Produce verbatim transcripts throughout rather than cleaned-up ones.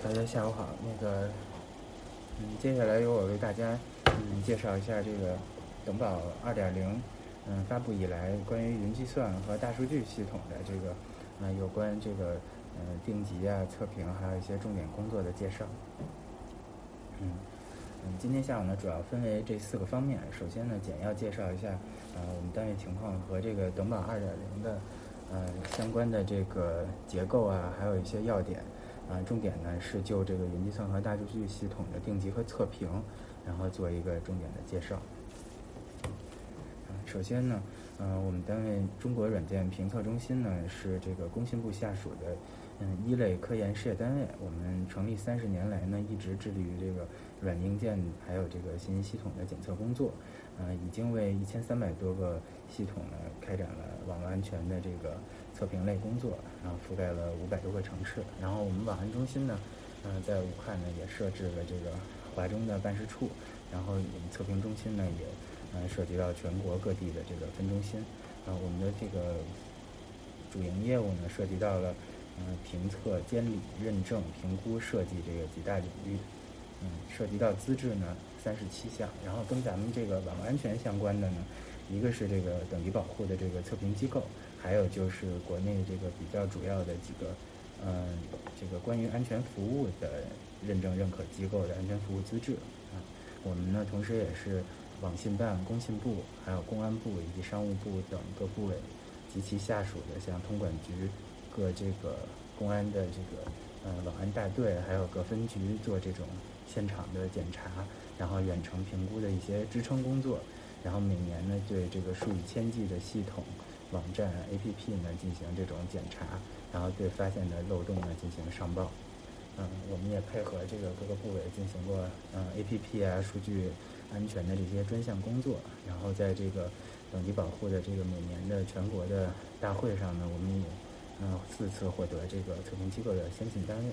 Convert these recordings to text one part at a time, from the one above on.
大家下午好。那个，嗯，接下来由我为大家嗯介绍一下这个等宝二点零嗯发布以来关于云计算和大数据系统的这个嗯、呃、有关这个嗯、呃、定级啊、测评还有一些重点工作的介绍。嗯嗯，今天下午呢主要分为这四个方面。首先呢，简要介绍一下呃我们单位情况和这个等宝二点零的呃相关的这个结构啊，还有一些要点。啊，重点呢是就这个云计算和大数据系统的定级和测评，然后做一个重点的介绍。啊，首先呢，呃，我们单位中国软件评测中心呢是这个工信部下属的嗯一类科研事业单位。我们成立三十年来呢，一直致力于这个软硬件还有这个信息系统的检测工作，呃，已经为一千三百多个系统呢开展了网络安全的这个测评类工作，然后覆盖了五百多个城市。然后我们网安中心呢，呃，在武汉呢也设置了这个华中的办事处，然后我们测评中心呢也呃涉及到全国各地的这个分中心。啊、呃，我们的这个主营业务呢涉及到了呃评测、监理、认证、评估、设计这个几大领域。嗯，涉及到资质呢三十七项，然后跟咱们这个网络安全相关的呢，一个是这个等级保护的这个测评机构，还有就是国内这个比较主要的几个，嗯、呃，这个关于安全服务的认证认可机构的安全服务资质啊。我们呢同时也是网信办、工信部、还有公安部以及商务部等各部委及其下属的像通管局、各这个公安的这个呃网安大队，还有各分局做这种现场的检查，然后远程评估的一些支撑工作，然后每年呢对这个数以千计的系统、网站、A P P 呢进行这种检查，然后对发现的漏洞呢进行上报。嗯，我们也配合这个各个部委进行过嗯 A P P 啊数据安全的这些专项工作，然后在这个等级保护的这个每年的全国的大会上呢，我们也嗯四次获得这个测评机构的先进单位。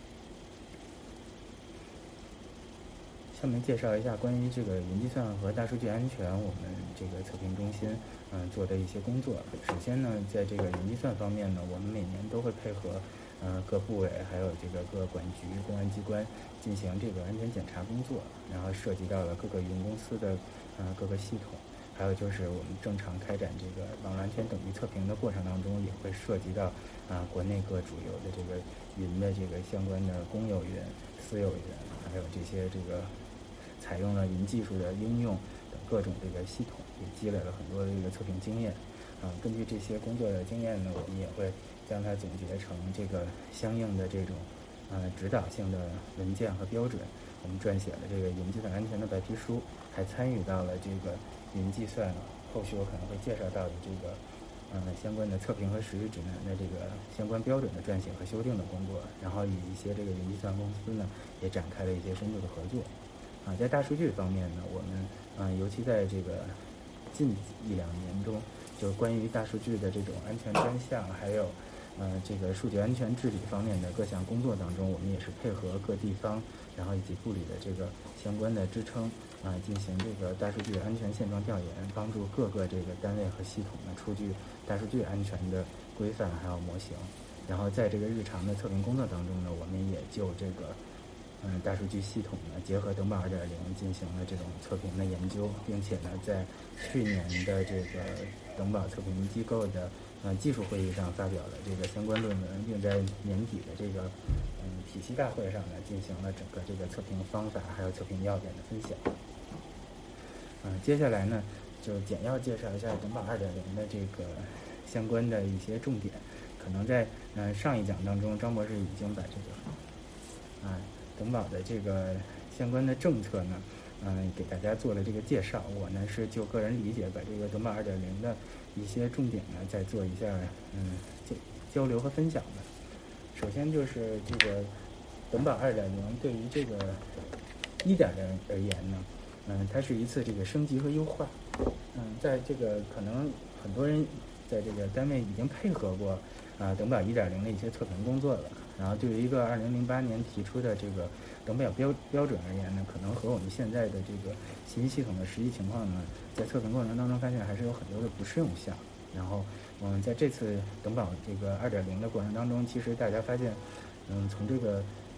下面介绍一下关于这个云计算和大数据安全，我们这个测评中心嗯、呃、做的一些工作。首先呢，在这个云计算方面呢，我们每年都会配合呃各部委还有这个各管局、公安机关进行这个安全检查工作，然后涉及到了各个云公司的呃各个系统，还有就是我们正常开展这个网络安全等级测评的过程当中，也会涉及到啊、呃、国内各主流的这个云的这个相关的公有云、私有云，还有这些这个采用了云技术的应用等各种这个系统，也积累了很多的这个测评经验。啊、呃，根据这些工作的经验呢，我们也会将它总结成这个相应的这种呃指导性的文件和标准。我们撰写了这个云计算安全的白皮书，还参与到了这个云计算后续我可能会介绍到的这个呃相关的测评和实施指南的这个相关标准的撰写和修订的工作，然后与一些这个云计算公司呢也展开了一些深度的合作。啊，在大数据方面呢，我们嗯、呃，尤其在这个近一两年中，就是关于大数据的这种安全专项，还有呃这个数据安全治理方面的各项工作当中，我们也是配合各地方，然后以及部里的这个相关的支撑啊、呃，进行这个大数据安全现状调研，帮助各个这个单位和系统呢出具大数据安全的规范还有模型。然后在这个日常的测评工作当中呢，我们也就这个嗯，大数据系统呢，结合等宝二点零进行了这种测评的研究，并且呢，在去年的这个等宝测评机构的呃技术会议上发表了这个相关论文，并在年底的这个嗯体系大会上呢，进行了整个这个测评方法还有测评要点的分享。嗯、呃，接下来呢，就简要介绍一下等宝二点零的这个相关的一些重点。可能在嗯、呃、上一讲当中，张博士已经把这个啊。呃等宝的这个相关的政策呢，嗯、呃，给大家做了这个介绍。我呢是就个人理解，把这个等宝二点零的一些重点呢，再做一下嗯交交流和分享的。首先就是这个等宝二点零对于这个一点零而言呢，嗯、呃，它是一次这个升级和优化。嗯，在这个可能很多人在这个单位已经配合过啊、呃、等宝一点零的一些测评工作了。然后对于一个二零零八年提出的这个等宝标标准而言呢，可能和我们现在的这个信息系统的实际情况呢，在测评过程当中发现还是有很多的不适用项。然后我们在这次等宝这个二点零的过程当中，其实大家发现，嗯，从这个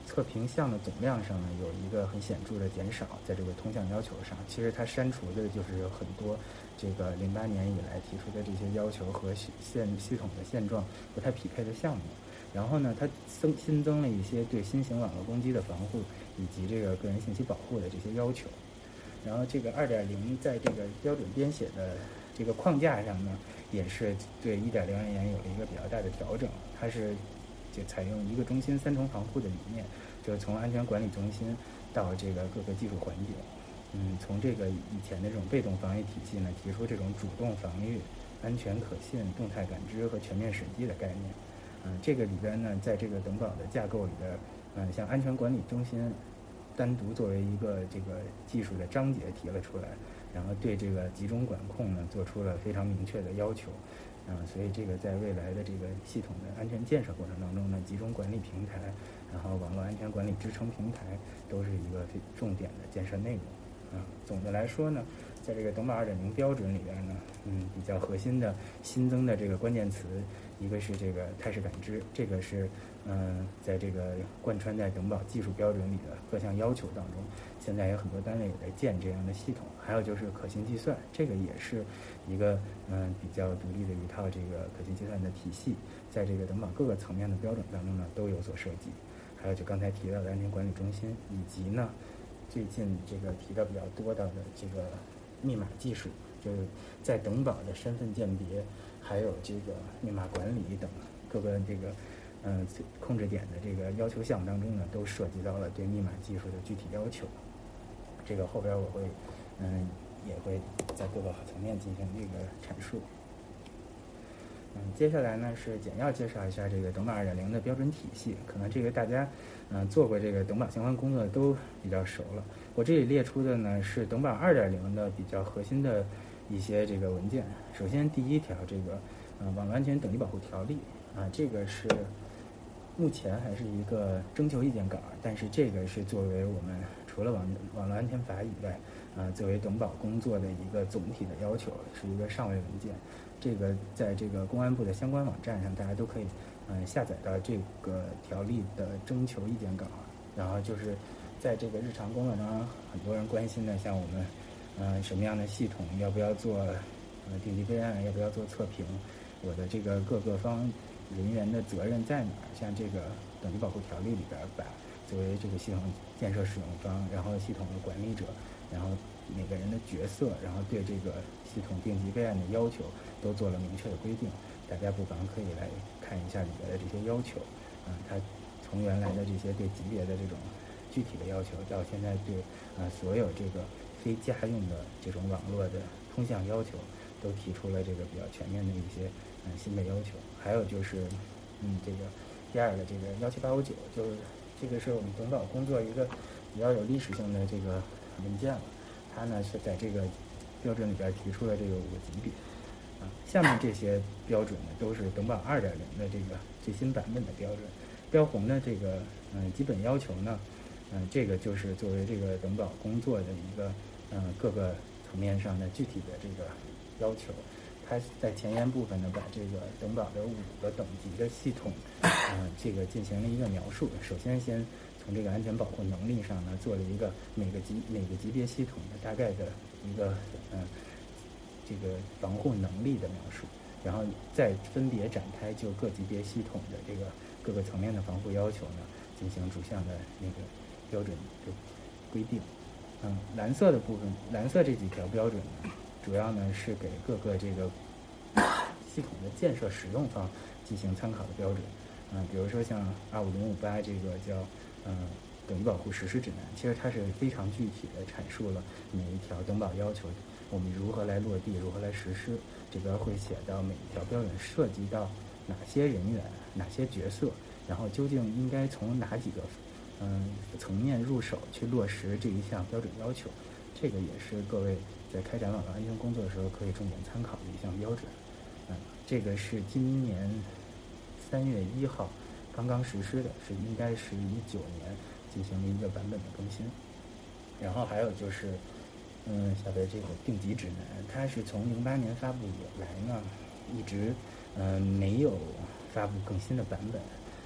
测评项的总量上呢有一个很显著的减少，在这个通项要求上，其实它删除的就是很多这个零八年以来提出的这些要求和现系统的现状不太匹配的项目。然后呢，它增新增了一些对新型网络攻击的防护以及这个个人信息保护的这些要求。然后这个 二点零 在这个标准编写的这个框架上呢，也是对 一点零 而言有了一个比较大的调整。它是就采用一个中心三重防护的理念，就是从安全管理中心到这个各个技术环节，嗯，从这个以前的这种被动防御体系呢，提出这种主动防御、安全可信、动态感知和全面审计的概念。嗯，这个里边呢，在这个等保的架构里边，嗯，像安全管理中心单独作为一个这个技术的章节提了出来，然后对这个集中管控呢做出了非常明确的要求。嗯，所以这个在未来的这个系统的安全建设过程当中呢，集中管理平台，然后网络安全管理支撑平台都是一个重点的建设内容。啊，总的来说呢，在这个等保 二点零 标准里边呢，嗯，比较核心的新增的这个关键词，一个是这个态势感知，这个是嗯，在这个贯穿在等保技术标准里的各项要求当中，现在有很多单位也在建这样的系统。还有就是可信计算，这个也是一个嗯比较独立的一套这个可信计算的体系，在这个等保各个层面的标准当中呢都有所涉及。还有就刚才提到的安全管理中心，以及呢最近这个提到比较多到的这个密码技术，就是在等保的身份鉴别，还有这个密码管理等各个这个嗯、呃、控制点的这个要求项当中呢，都涉及到了对密码技术的具体要求。这个后边我会嗯也会在各个层面进行这个阐述。嗯，接下来呢是简要介绍一下这个等保 二点零 的标准体系。可能这个大家嗯、呃、做过这个等保相关工作都比较熟了。我这里列出的呢是等保 二点零 的比较核心的一些这个文件。首先第一条，这个呃网络安全等级保护条例啊，这个是目前还是一个征求意见稿，但是这个是作为我们除了网网络安全法以外，呃，作为等保工作的一个总体的要求，是一个上位文件。这个在这个公安部的相关网站上，大家都可以嗯、呃、下载到这个条例的征求意见稿。然后就是在这个日常工作当中，很多人关心的，像我们嗯、呃、什么样的系统，要不要做呃定级备案，要不要做测评，我的这个各个方人员的责任在哪儿？像这个等级保护条例里边，把作为这个系统建设使用方，然后系统的管理者，然后每个人的角色，然后对这个系统定级备案的要求都做了明确的规定。大家不妨可以来看一下里边的这些要求。嗯，它从原来的这些对级别的这种具体的要求，到现在对啊、呃、所有这个非家用的这种网络的通项要求，都提出了这个比较全面的一些嗯、呃、新的要求。还有就是嗯这个第二个这个幺七八五九，就是这个是我们等保工作一个比较有历史性的这个文件了。它呢是在这个标准里边提出了这个五个级别啊。下面这些标准呢都是等保 二点零 的这个最新版本的标准。标红的这个嗯、呃、基本要求呢，嗯、呃、这个就是作为这个等保工作的一个嗯、呃、各个层面上的具体的这个要求。它在前言部分呢，把这个等保的五个等级的系统，嗯、呃，这个进行了一个描述。首先，先从这个安全保护能力上呢，做了一个每个级每个级别系统的大概的一个嗯、呃、这个防护能力的描述，然后再分别展开就各级别系统的这个各个层面的防护要求呢，进行逐项的那个标准的规定。嗯，蓝色的部分，蓝色这几条标准呢，主要呢是给各个这个系统的建设使用方进行参考的标准。嗯，比如说像二五零五八这个叫嗯等级保护实施指南，其实它是非常具体的阐述了每一条等保要求我们如何来落地，如何来实施。这边会写到每一条标准涉及到哪些人员、哪些角色，然后究竟应该从哪几个嗯层面入手去落实这一项标准要求。这个也是各位在开展网络安全工作的时候可以重点参考的一项标准。嗯，这个是今年三月一号刚刚实施的，是应该是一九年进行了一个版本的更新。然后还有就是，嗯，下边这个定级指南，它是从零八年发布以来呢，一直嗯、呃、没有发布更新的版本。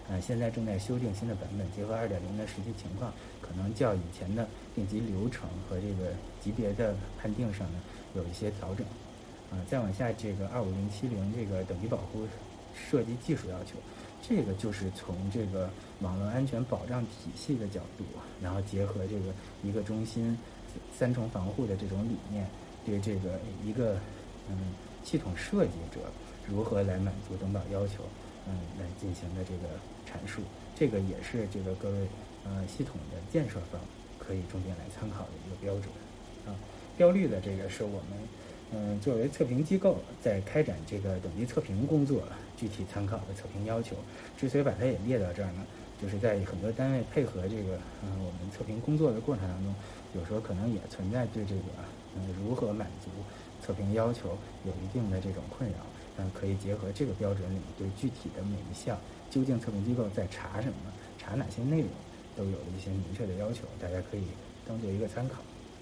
呃，现在正在修订新的版本，结合二点零的实际情况，可能较以前的定级流程和这个级别的判定上呢有一些调整。啊、呃，再往下这个二五零七零这个等级保护设计技术要求，这个就是从这个网络安全保障体系的角度，然后结合这个一个中心三重防护的这种理念，对这个一个嗯系统设计者如何来满足等保要求，嗯来进行的这个阐述。这个也是这个各位呃系统的建设方可以重点来参考的一个标准啊。标率的这个是我们嗯作为测评机构在开展这个等级测评工作具体参考的测评要求。之所以把它也列到这儿呢，就是在很多单位配合这个嗯我们测评工作的过程当中，有时候可能也存在对这个嗯如何满足测评要求有一定的这种困扰。嗯，可以结合这个标准里对具体的每一项究竟测评机构在查什么、查哪些内容，都有了一些明确的要求，大家可以当做一个参考。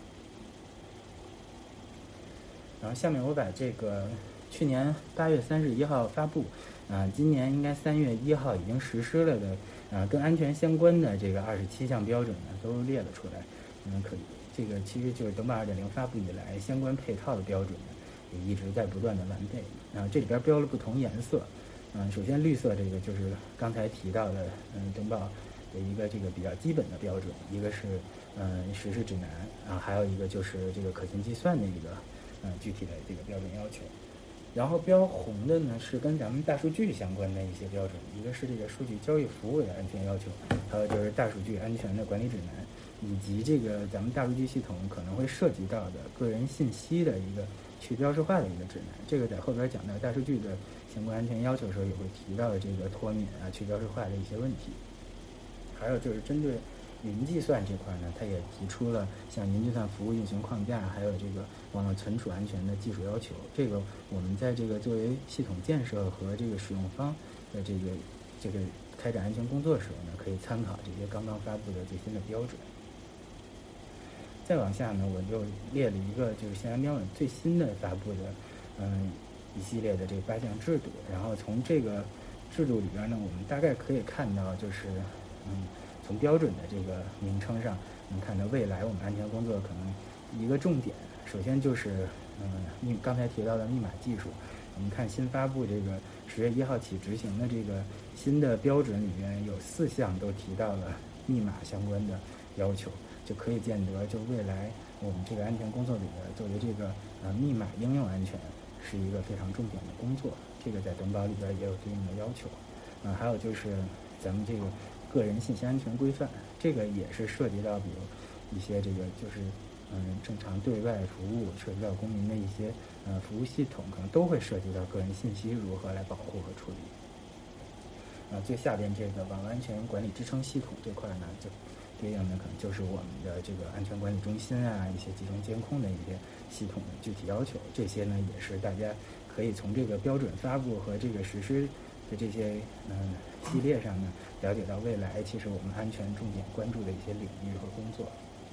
然后下面我把这个去年八月三十一号发布，啊、呃，今年应该三月一号已经实施了的，啊、呃，跟安全相关的这个二十七项标准呢，都列了出来。嗯，可以，这个其实就是等保二点零发布以来相关配套的标准呢，也一直在不断的完备。啊、呃，这里边标了不同颜色。嗯、呃，首先绿色这个就是刚才提到的，嗯，等保的一个这个比较基本的标准，一个是嗯、呃、实施指南，啊，还有一个就是这个可信计算的一个嗯、呃、具体的这个标准要求。然后标红的呢是跟咱们大数据相关的一些标准，一个是这个数据交易服务的安全要求，还有就是大数据安全的管理指南，以及这个咱们大数据系统可能会涉及到的个人信息的一个去标识化的一个指南。这个在后边讲到大数据的相关安全要求的时候也会提到的这个脱敏啊、去标识化的一些问题。还有就是针对云计算这块呢，它也提出了像云计算服务运行框架，还有这个网络存储安全的技术要求。这个我们在这个作为系统建设和这个使用方的这个这个开展安全工作的时候呢，可以参考这些刚刚发布的最新的标准。再往下呢，我就列了一个就是现安标准最新的发布的嗯一系列的这八项制度。然后从这个制度里边呢，我们大概可以看到就是嗯。从标准的这个名称上能看到未来我们安全工作可能一个重点，首先就是嗯密刚才提到的密码技术。我们看新发布这个十月一号起执行的这个新的标准里面有四项都提到了密码相关的要求，就可以见得就未来我们这个安全工作里边作为这个呃密码应用安全是一个非常重点的工作，这个在等保里边也有对应的要求。嗯、呃，还有就是咱们这个个人信息安全规范，这个也是涉及到比如一些这个就是嗯正常对外服务，涉及到公民的一些呃服务系统，可能都会涉及到个人信息如何来保护和处理。啊、呃，最下边这个网络安全管理支撑系统这块呢，就对应的可能就是我们的这个安全管理中心啊，一些集中监控的一些系统的具体要求。这些呢也是大家可以从这个标准发布和这个实施的这些嗯系列上呢，了解到未来其实我们安全重点关注的一些领域和工作。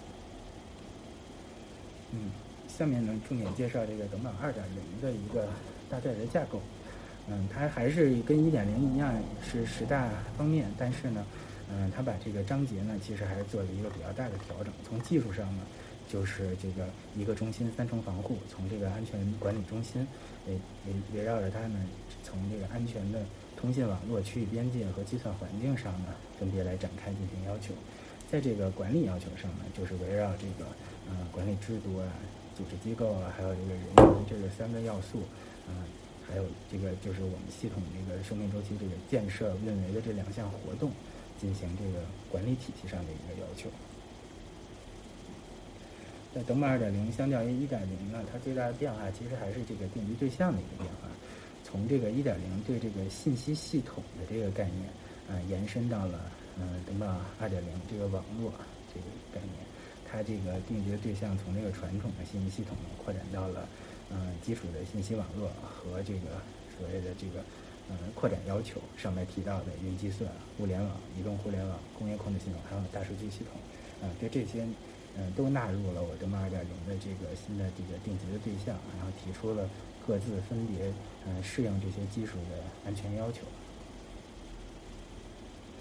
嗯，下面呢重点介绍这个等保二点零的一个大概的架构。嗯，它还是跟一点零一样是十大方面，但是呢，嗯，它把这个章节呢其实还是做了一个比较大的调整。从技术上呢，就是这个一个中心三重防护，从这个安全管理中心围围围绕着它呢，从这个安全的通信网络、区域边界和计算环境上呢，分别来展开进行要求。在这个管理要求上呢，就是围绕这个呃管理制度啊、组织机构啊，还有这个人员这个三个要素，啊、呃，还有这个就是我们系统这个生命周期这个建设、运维的这两项活动，进行这个管理体系上的一个要求。在等保二点零相较于一点零呢，它最大的变化其实还是这个定级对象的一个变化。从这个一点零对这个信息系统的这个概念，呃，延伸到了呃等保二点零这个网络这个概念。它这个定级的对象从这个传统的信息系统呢，扩展到了呃基础的信息网络和这个所谓的这个呃扩展要求上面提到的云计算、物联网、移动互联网、工业控制系统，还有大数据系统，啊、呃，对这些。嗯，都纳入了我等保二点零的这个新的这个定级的对象，然后提出了各自分别嗯适应这些技术的安全要求。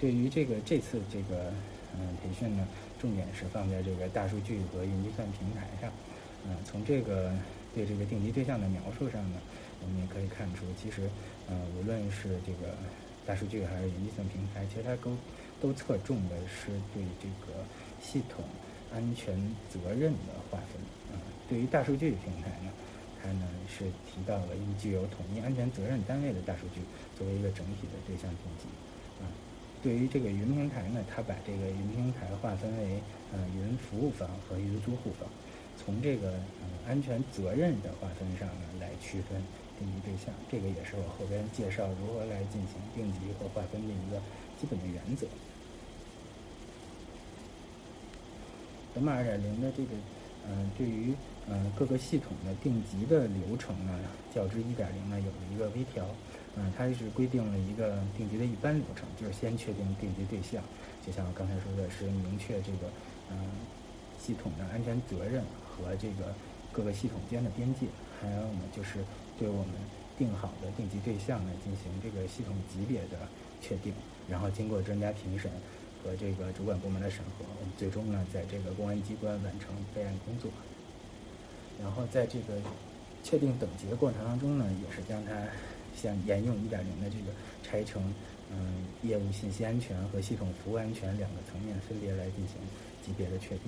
对于这个这次这个嗯、呃、培训呢，重点是放在这个大数据和云计算平台上。嗯、呃，从这个对这个定级对象的描述上呢，我们也可以看出，其实呃无论是这个大数据还是云计算平台，其实它都都侧重的是对这个系统安全责任的划分。啊、呃，对于大数据平台呢，它呢是提到了以具有统一安全责任单位的大数据作为一个整体的对象定级。啊、呃，对于这个云平台呢，它把这个云平台划分为呃云服务方和云租户方，从这个呃安全责任的划分上呢来区分定级对象，这个也是我后边介绍如何来进行定级和划分的一个基本的原则。M 二点零的这个嗯、呃，对于嗯、呃、各个系统的定级的流程呢，较之一点零呢有了一个微调。嗯、呃，它是规定了一个定级的一般流程，就是先确定定级对象，就像我刚才说的是明确这个嗯、呃、系统的安全责任和这个各个系统间的边界，还有呢就是对我们定好的定级对象呢进行这个系统级别的确定，然后经过专家评审和这个主管部门的审核，我们最终呢在这个公安机关完成备案工作。然后在这个确定等级的过程当中呢，也是将它像沿用一点零的这个拆成嗯业务信息安全和系统服务安全两个层面分别来进行级别的确定。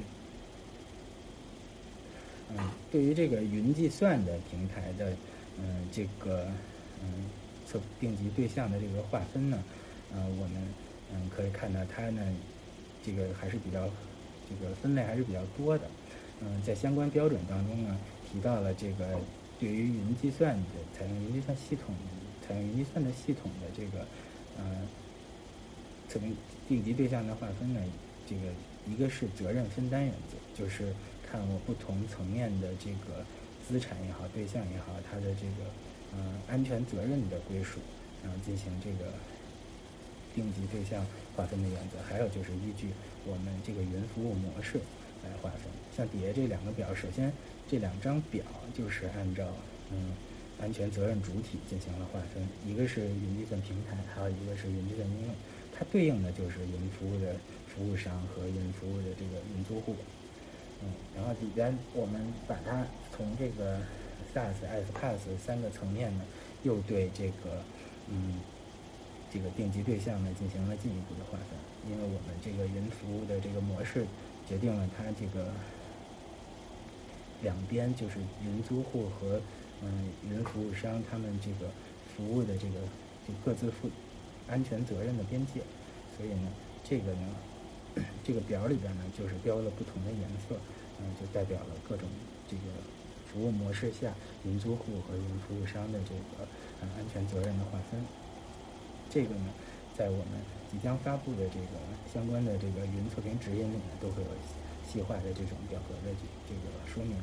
嗯，对于这个云计算的平台的嗯这个嗯测定级对象的这个划分呢，呃我们嗯可以看到它呢这个还是比较这个分类还是比较多的。嗯，在相关标准当中呢提到了这个对于云计算的采用云计算系统采用云计算的系统的这个呃测定定级对象的划分呢，这个一个是责任分担原则，就是看我不同层面的这个资产也好对象也好，它的这个呃安全责任的归属，然后进行这个定级对象划分的原则。还有就是依据我们这个云服务模式来划分。像底下这两个表，首先这两张表就是按照嗯安全责任主体进行了划分，一个是云计算平台，还有一个是云计算应用，它对应的就是云服务的服务商和云服务的这个云租户。嗯，然后里边我们把它从这个 SaaS、IaaS、PaaS 三个层面呢，又对这个嗯这个定级对象呢进行了进一步的划分，因为我们这个云服务的这个模式决定了它这个两边就是云租户和嗯云服务商他们这个服务的这个就各自负安全责任的边界，所以呢这个呢这个表里边呢就是标了不同的颜色，嗯就代表了各种这个服务模式下云租户和云服务商的这个嗯安全责任的划分。这个呢在我们即将发布的这个相关的这个云测评指引里呢都会有细化的这种表格的这这个说明。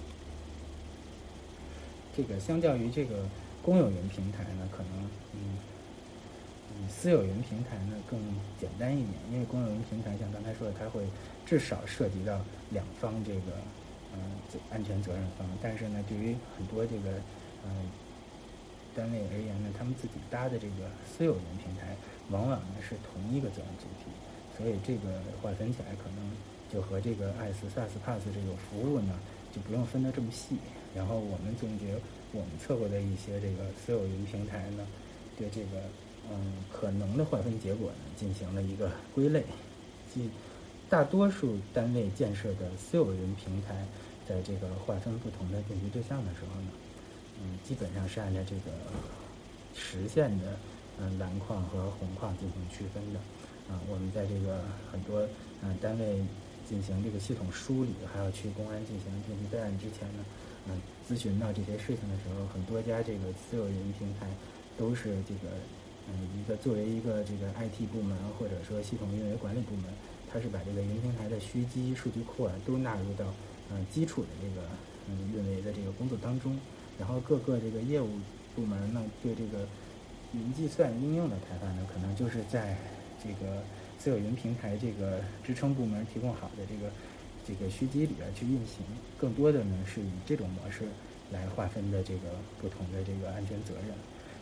这个相较于这个公有云平台呢，可能嗯嗯私有云平台呢更简单一点，因为公有云平台像刚才说的，它会至少涉及到两方这个嗯、呃、安全责任方，但是呢对于很多这个嗯、呃、单位而言呢，他们自己搭的这个私有云平台往往呢是同一个责任主体，所以这个划分起来可能就和这个 IaaS、SaaS、PaaS 这种服务呢就不用分得这么细。然后我们总结我们测过的一些这个私有云平台呢，对这个嗯可能的划分结果呢进行了一个归类，即大多数单位建设的私有云平台在这个划分不同的定级对象的时候呢，嗯基本上是按照这个实现的嗯蓝框和红框进行区分的。啊，我们在这个很多嗯单位进行这个系统梳理，还要去公安进行定级备案之前呢，嗯，咨询到这些事情的时候，很多家这个私有云平台都是这个嗯一个作为一个这个 I T 部门或者说系统运维管理部门，它是把这个云平台的虚基数据库啊都纳入到嗯基础的这个嗯运维的这个工作当中，然后各个这个业务部门呢对这个云计算应用的开发呢，可能就是在这个私有云平台这个支撑部门提供好的这个这个虚基里边去运行，更多的呢是以这种模式来划分的这个不同的这个安全责任。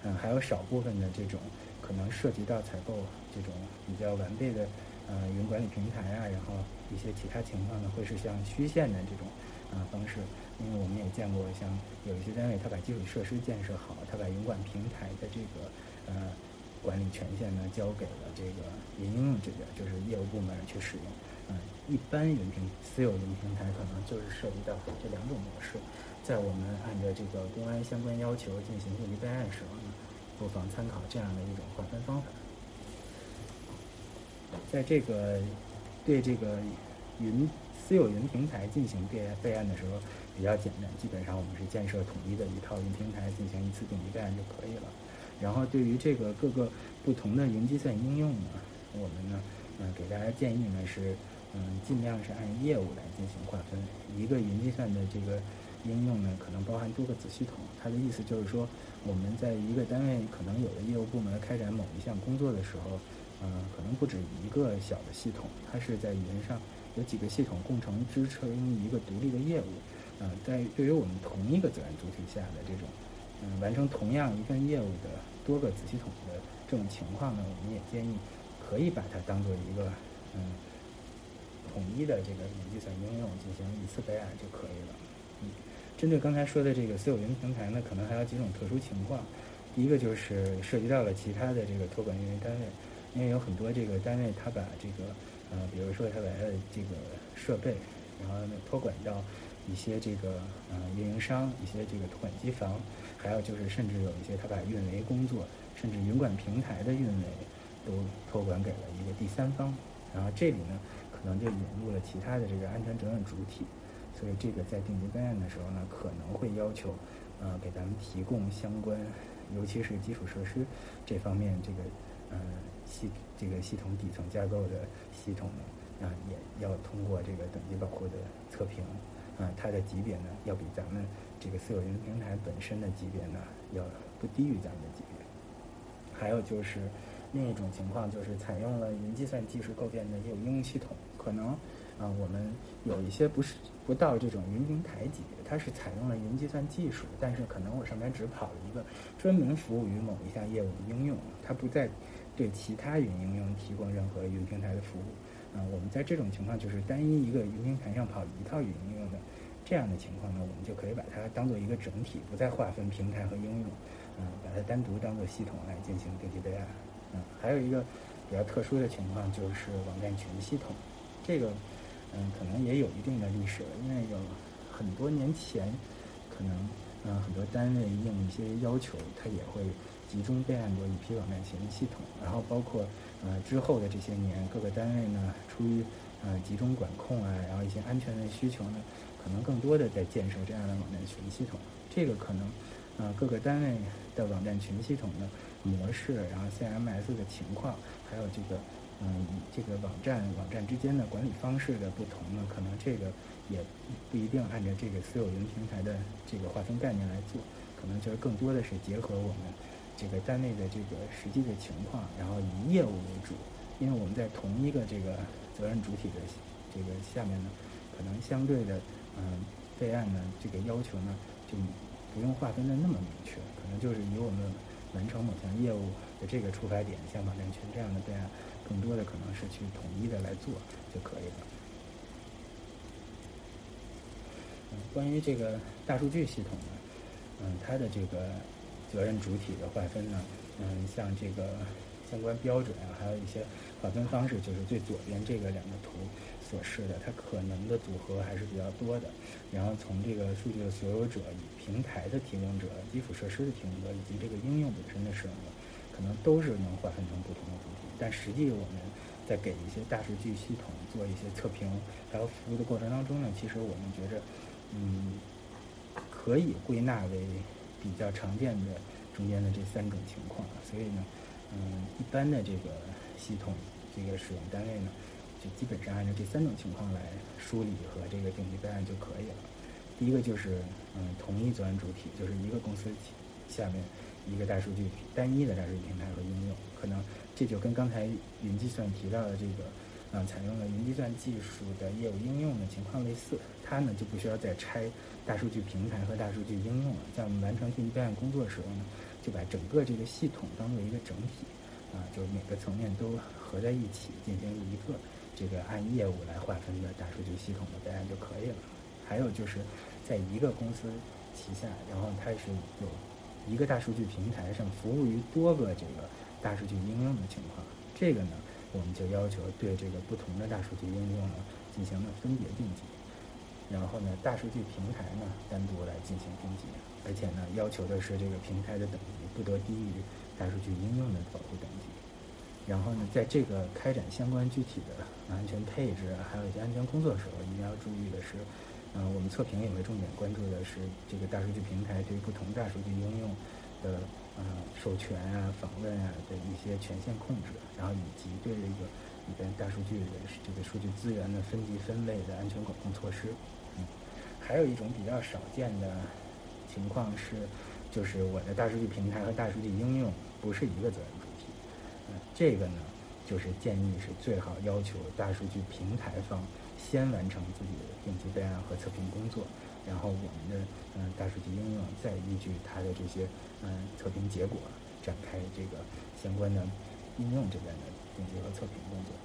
嗯，还有少部分的这种可能涉及到采购这种比较完备的呃云管理平台啊，然后一些其他情况呢，会是像虚线的这种啊、呃、方式。因为我们也见过，像有一些单位，他把基础设施建设好，他把云管平台的这个呃管理权限呢交给了这个云应用这边，就是业务部门去使用。嗯，一般云平私有云平台可能就是涉及到这两种模式。在我们按照这个公安相关要求进行应急备案时候呢，不妨参考这样的一种划分方法。在这个对这个云私有云平台进行备备案的时候比较简单，基本上我们是建设统一的一套云平台进行一次应急备案就可以了。然后对于这个各个不同的云计算应用呢，我们呢，嗯，给大家建议呢是，嗯，尽量是按业务来进行划分。一个云计算的这个应用呢，可能包含多个子系统。它的意思就是说，我们在一个单位可能有的业务部门开展某一项工作的时候，嗯，可能不止一个小的系统，它是在云上有几个系统共同支撑一个独立的业务。嗯，在对于我们同一个责任主体下的这种，嗯，完成同样一份业务的多个子系统的这种情况呢，我们也建议可以把它当做一个嗯统一的这个云计算应用进行一次备案就可以了。嗯，针对刚才说的这个私有云平台呢，可能还有几种特殊情况。第一个就是涉及到了其他的这个托管运营单位，因为有很多这个单位他把这个呃，比如说他把他的这个设备，然后呢托管到一些这个呃运营商，一些这个托管机房，还有就是甚至有一些他把运维工作，甚至云管平台的运维都托管给了一个第三方，然后这里呢可能就引入了其他的这个安全责任主体，所以这个在定级备案的时候呢，可能会要求呃给咱们提供相关，尤其是基础设施这方面这个呃系这个系统底层架构的系统呢，啊、呃、也要通过这个等级保护的测评。啊、呃，它的级别呢要比咱们这个私有云平台本身的级别呢要不低于咱们的级别。还有就是另一种情况，就是采用了云计算技术构建的业务应用系统，可能啊、呃、我们有一些不是不到这种云平台级别，它是采用了云计算技术，但是可能我上面只跑了一个专门服务于某一项业务的应用，它不再对其他云应用提供任何云平台的服务。啊、呃，我们在这种情况就是单一一个云平台上跑一套云应用的这样的情况呢，我们就可以把它当做一个整体，不再划分平台和应用，嗯、呃，把它单独当做系统来进行定级备案。嗯，还有一个比较特殊的情况就是网站群系统，这个嗯可能也有一定的历史了，因为有很多年前，可能嗯很多单位应一些要求，它也会集中备案过一批网站群系统，然后包括呃之后的这些年，各个单位呢出于呃集中管控啊，然后一些安全的需求呢，可能更多的在建设这样的网站群系统，这个可能呃各个单位的网站群系统的模式，然后 C M S 的情况，还有这个嗯这个网站网站之间的管理方式的不同呢，可能这个也不一定按照这个私有云平台的这个划分概念来做，可能就是更多的是结合我们这个单位的这个实际的情况，然后以业务为主，因为我们在同一个这个责任主体的这个下面呢，可能相对的嗯备案呢这个要求呢就不用划分的那么明确，可能就是以我们完成某项业务的这个出发点，像网站群这样的备案，更多的可能是去统一的来做就可以了。嗯，关于这个大数据系统呢，嗯，它的这个责任主体的划分呢，嗯，像这个相关标准啊，还有一些划分方式，就是最左边这个两个图所示的，它可能的组合还是比较多的。然后从这个数据的所有者、平台的提供者、基础设施的提供者以及这个应用本身的使用者，可能都是能划分成不同的主体。但实际我们在给一些大数据系统做一些测评还有服务的过程当中呢，其实我们觉着，嗯，可以归纳为比较常见的中间的这三种情况。所以呢，嗯，一般的这个系统这个使用单位呢，就基本上按照这三种情况来梳理和这个定级备案就可以了。第一个就是嗯同一责任主体，就是一个公司下面一个大数据单一的大数据平台和应用，可能这就跟刚才云计算提到的这个啊、采用了云计算技术的业务应用的情况类似，它呢就不需要再拆大数据平台和大数据应用了。在我们完成定级备案工作的时候呢，就把整个这个系统当做一个整体，啊，就是每个层面都合在一起，进行一个这个按业务来划分的大数据系统的备案就可以了。还有就是在一个公司旗下，然后它是有一个大数据平台上服务于多个这个大数据应用的情况，这个呢我们就要求对这个不同的大数据应用呢进行了分别定级，然后呢大数据平台呢单独来进行定级，而且呢要求的是这个平台的等级不得低于大数据应用的保护等级。然后呢在这个开展相关具体的安全配置还有一些安全工作的时候，一定要注意的是呃，我们测评也会重点关注的是这个大数据平台对于不同大数据应用的呃授权啊、访问啊的一些权限控制，然后以及对这个里边大数据的这个数据资源的分级分类的安全管控措施。嗯，还有一种比较少见的情况是，就是我的大数据平台和大数据应用不是一个责任主体。嗯、呃，这个呢，就是建议是最好要求大数据平台方先完成自己的定级备案和测评工作，然后我们的嗯、呃、大数据应用再依据它的这些嗯、呃、测评结果展开这个相关的应用这边的定级和测评工作。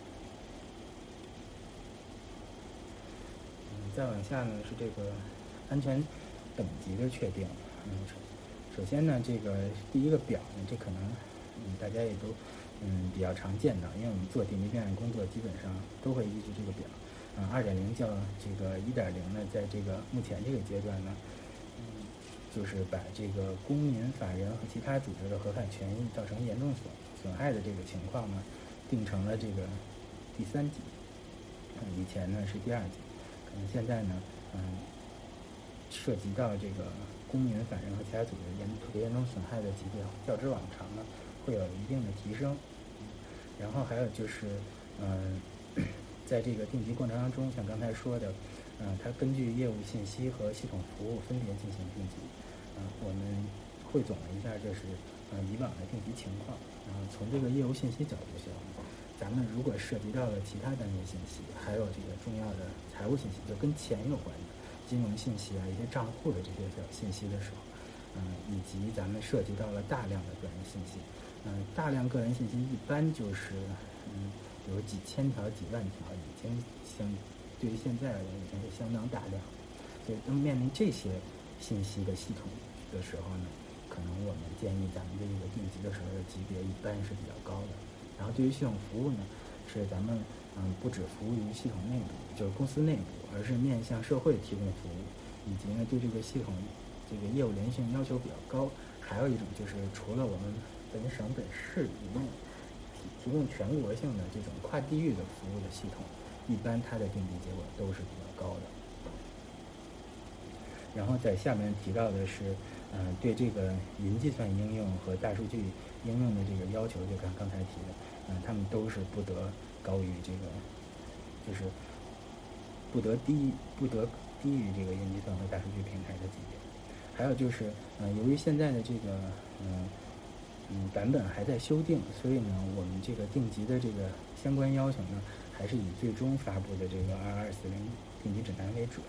嗯，再往下呢是这个安全等级的确定。嗯，首先呢，这个第一个表呢，这可能嗯大家也都嗯比较常见到，因为我们做定级备案工作基本上都会依据这个表。嗯，二点零较这个一点零呢，在这个目前这个阶段呢，嗯，就是把这个公民、法人和其他组织的合法权益造成严重损损害的这个情况呢，定成了这个第三级。嗯，以前呢是第二级，可能现在呢，嗯，涉及到这个公民、法人和其他组织严特别严重损害的级别，较之往常呢，会有一定的提升。嗯，然后还有就是，嗯。在这个定级过程当中，像刚才说的，嗯、呃，它根据业务信息和系统服务分别进行定级。嗯、呃，我们汇总了一下，这是呃以往的定级情况。然后从这个业务信息角度上，咱们如果涉及到了其他单元信息，还有这个重要的财务信息，就跟钱有关的金融信息啊，一些账户的这些小信息的时候，嗯、呃，以及咱们涉及到了大量的个人信息。嗯、呃，大量个人信息一般就是嗯。有几千条、几万条，已经相对于现在而言已经是相当大量。所以，当面临这些信息的系统的时候呢，可能我们建议咱们这个定级的时候的级别一般是比较高的。然后，对于系统服务呢，是咱们嗯不只服务于系统内部，就是公司内部，而是面向社会提供服务，以及呢对这个系统这个业务连续性要求比较高。还有一种就是除了我们本省本市以外，提供全国性的这种跨地域的服务的系统，一般它的定级结果都是比较高的。然后在下面提到的是，嗯、呃，对这个云计算应用和大数据应用的这个要求，就刚刚才提的，嗯、呃，他们都是不得高于这个，就是不得低不得低于这个云计算和大数据平台的级别。还有就是，嗯、呃，由于现在的这个，嗯、呃。嗯，版本还在修订，所以呢，我们这个定级的这个相关要求呢，还是以最终发布的这个二二四零定级指南为准。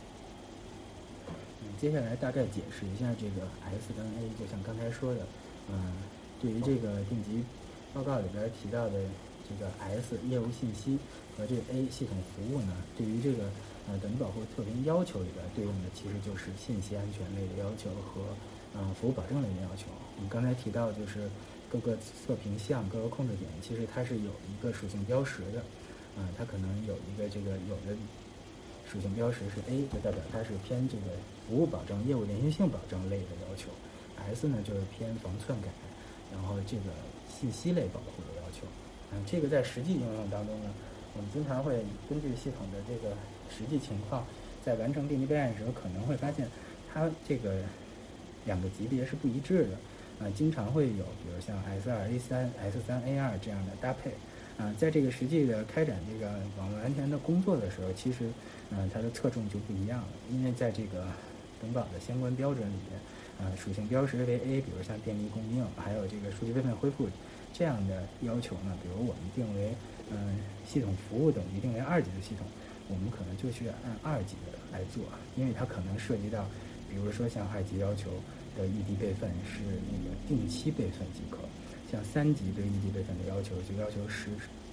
嗯，接下来大概解释一下这个 S 跟 A， 就像刚才说的，嗯，对于这个定级报告里边提到的这个 S 业务信息和这个 A 系统服务呢，对于这个呃等级保护测评要求里边对应的其实就是信息安全类的要求和呃服务保证类的要求。我们刚才提到就是各个测评项、各个控制点，其实它是有一个属性标识的，啊、呃，它可能有一个这个有的属性标识是 A， 就代表它是偏这个服务保证、业务连续性保证类的要求 ；S 呢就是偏防篡改，然后这个信息类保护的要求。嗯、呃，这个在实际应用当中呢，我们经常会根据系统的这个实际情况，在完成定级备案时候，可能会发现它这个两个级别是不一致的。啊、呃，经常会有，比如像 S 二 A 三、S 三 A 二这样的搭配。啊、呃，在这个实际的开展这个网络安全的工作的时候，其实，嗯、呃，它的侧重就不一样了。因为在这个等保的相关标准里面，啊、呃，属性标识为 A， 比如像电力供应，还有这个数据备份恢复， 这样的要求呢，比如我们定为嗯系统服务等级定为二级的系统，我们可能就需要按二级的来做，因为它可能涉及到，比如说像二级要求的异地备份是那个定期备份即可，像三级对异地备份的要求就要求实，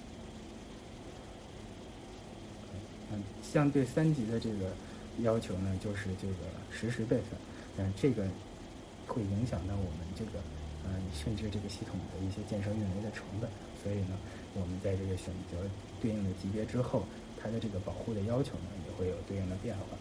嗯，像对三级的这个要求呢，就是这个实时备份，嗯，这个会影响到我们这个，嗯，甚至这个系统的一些建设运维的成本，所以呢，我们在这个选择对应的级别之后，它的这个保护的要求呢，也会有对应的变化。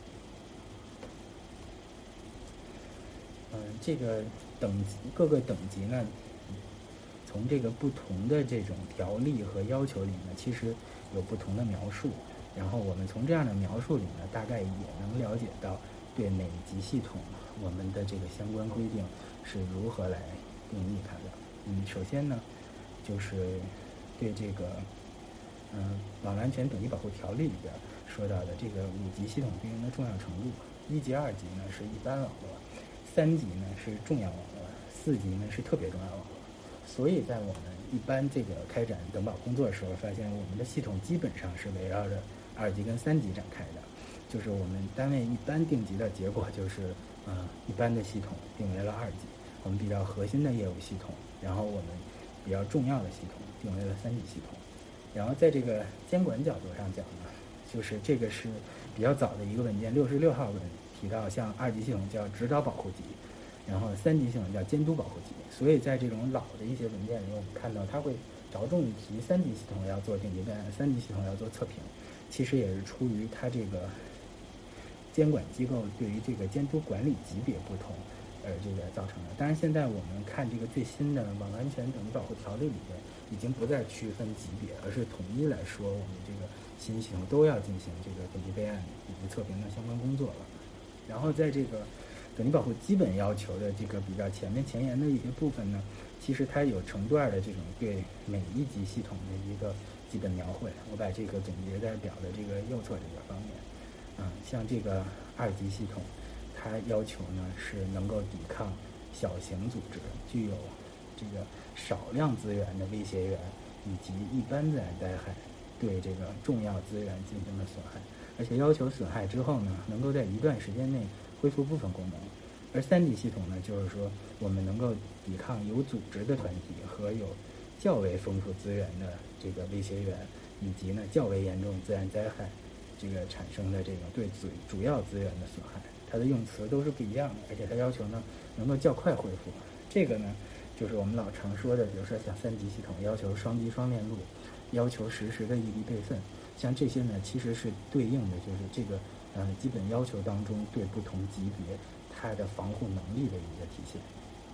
嗯，这个等级各个等级呢，从这个不同的这种条例和要求里呢，其实有不同的描述。然后我们从这样的描述里呢，大概也能了解到对每级系统我们的这个相关规定是如何来定义它的。嗯，首先呢，就是对这个嗯网络安全等级保护条例里边说到的这个五级系统对应的重要程度，一级、二级呢是一般网络，三级呢是重要网络，四级呢是特别重要网络。所以在我们一般这个开展等保工作的时候，发现我们的系统基本上是围绕着二级跟三级展开的，就是我们单位一般定级的结果就是，呃，一般的系统定为了二级，我们比较核心的业务系统，然后我们比较重要的系统定为了三级系统。然后在这个监管角度上讲呢，就是这个是比较早的一个文件，六十六号文提到，像二级系统叫指导保护级，然后三级系统叫监督保护级。所以在这种老的一些文件里，我们看到它会着重提三级系统要做定级备案，三级系统要做测评，其实也是出于它这个监管机构对于这个监督管理级别不同而这个造成的。当然现在我们看这个最新的网络安全等级保护条例里边，已经不再区分级别，而是统一来说我们这个新系统都要进行这个等级备案以及测评的相关工作了。然后在这个等级保护基本要求的这个比较前面前沿的一些部分呢，其实它有成段的这种对每一级系统的一个基本描绘，我把这个总结在表的这个右侧这个方面。嗯，像这个二级系统，它要求呢是能够抵抗小型组织具有这个少量资源的威胁源以及一般自然灾害对这个重要资源进行的损害，而且要求损害之后呢，能够在一段时间内恢复部分功能。而三级系统呢，就是说我们能够抵抗有组织的团体和有较为丰富资源的这个威胁源，以及呢较为严重自然灾害这个产生的这种对主主要资源的损害。它的用词都是不一样的，而且它要求呢能够较快恢复。这个呢就是我们老常说的，比如说像三级系统要求双击双链路，要求实时的异地备份，像这些呢其实是对应的就是这个呃基本要求当中对不同级别它的防护能力的一个体现。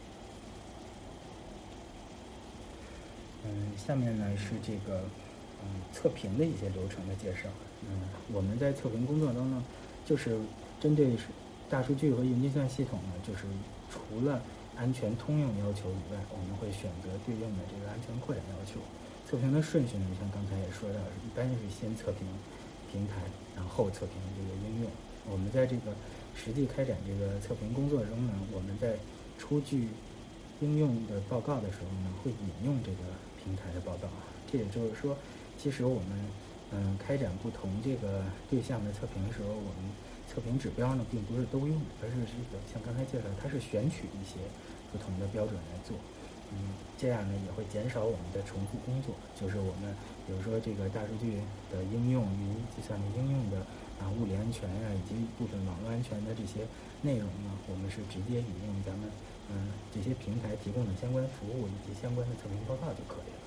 嗯，下面呢是这个嗯测评的一些流程的介绍。嗯，我们在测评工作中呢，就是针对大数据和云计算系统呢，就是除了安全通用要求以外，我们会选择对应的这个安全扩展要求。测评的顺序呢，像刚才也说到，一般是先测评平台，然后测评这个应用。我们在这个实际开展这个测评工作中呢，我们在出具应用的报告的时候呢，会引用这个平台的报告。这也就是说，其实我们嗯开展不同这个对象的测评的时候，我们测评指标呢并不是都用，而是这个像刚才介绍，它是选取一些不同的标准来做。嗯，这样呢也会减少我们的重复工作。就是我们比如说这个大数据的应用、云计算的应用的啊物理安全啊，以及部分网络安全的这些内容呢，我们是直接引用咱们嗯这些平台提供的相关服务以及相关的测评报告就可以了。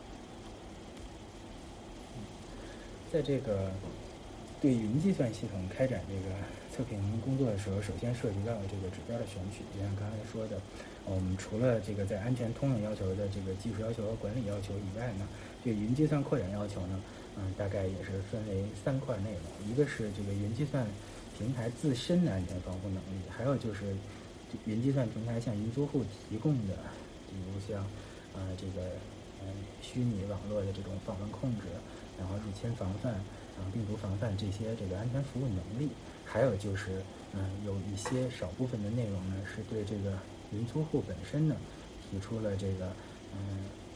在这个对云计算系统开展这个测评工作的时候，首先涉及到这个指标的选取。就像刚才说的，我们除了这个在安全通用要求的这个技术要求和管理要求以外呢，对云计算扩展要求呢，嗯，大概也是分为三块内容。一个是这个云计算平台自身的安全防护能力，还有就是云计算平台向云租户提供的，比如像呃这个呃虚拟网络的这种访问控制，然后入侵防范，然后病毒防范这些这个安全服务能力。还有就是嗯、呃、有一些少部分的内容呢，是对这个云租户本身呢提出了这个嗯、呃、